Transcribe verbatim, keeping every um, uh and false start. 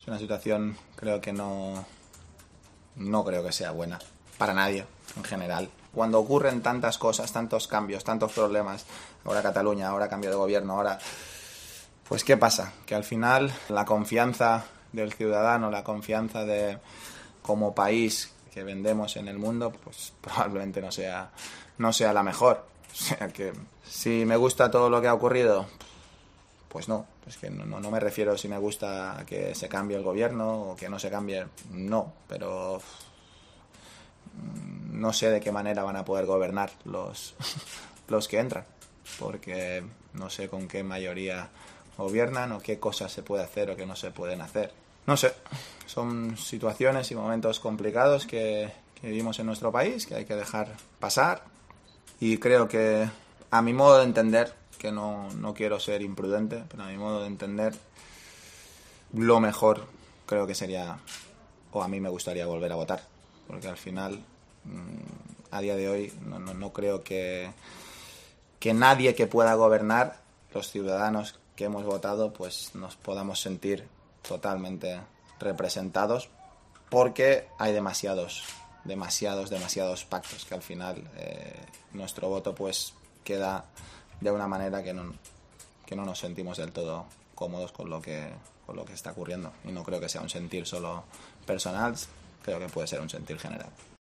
Es una situación, creo que no, no creo que sea buena para nadie en general. Cuando ocurren tantas cosas, tantos cambios, tantos problemas, ahora Cataluña, ahora cambio de gobierno, ahora... Pues ¿qué pasa? Que al final la confianza del ciudadano, la confianza de como país que vendemos en el mundo, pues probablemente no sea, no sea la mejor. O sea que si me gusta todo lo que ha ocurrido, pues no, es que no, no me refiero si me gusta que se cambie el gobierno o que no se cambie, no, pero no sé de qué manera van a poder gobernar los, los que entran, porque no sé con qué mayoría gobiernan o qué cosas se puede hacer o qué no se pueden hacer. No sé, son situaciones y momentos complicados que, que vivimos en nuestro país, que hay que dejar pasar, y creo que a mi modo de entender, que no, no quiero ser imprudente, pero a mi modo de entender, lo mejor creo que sería, o a mí me gustaría volver a votar, porque al final, a día de hoy, no, no, no creo que, que nadie que pueda gobernar, los ciudadanos que hemos votado, pues nos podamos sentir totalmente representados, porque hay demasiados, demasiados, demasiados pactos que al final eh, nuestro voto pues queda de una manera que no, que no nos sentimos del todo cómodos con lo que con lo que está ocurriendo, y no creo que sea un sentir solo personal, creo que puede ser un sentir general.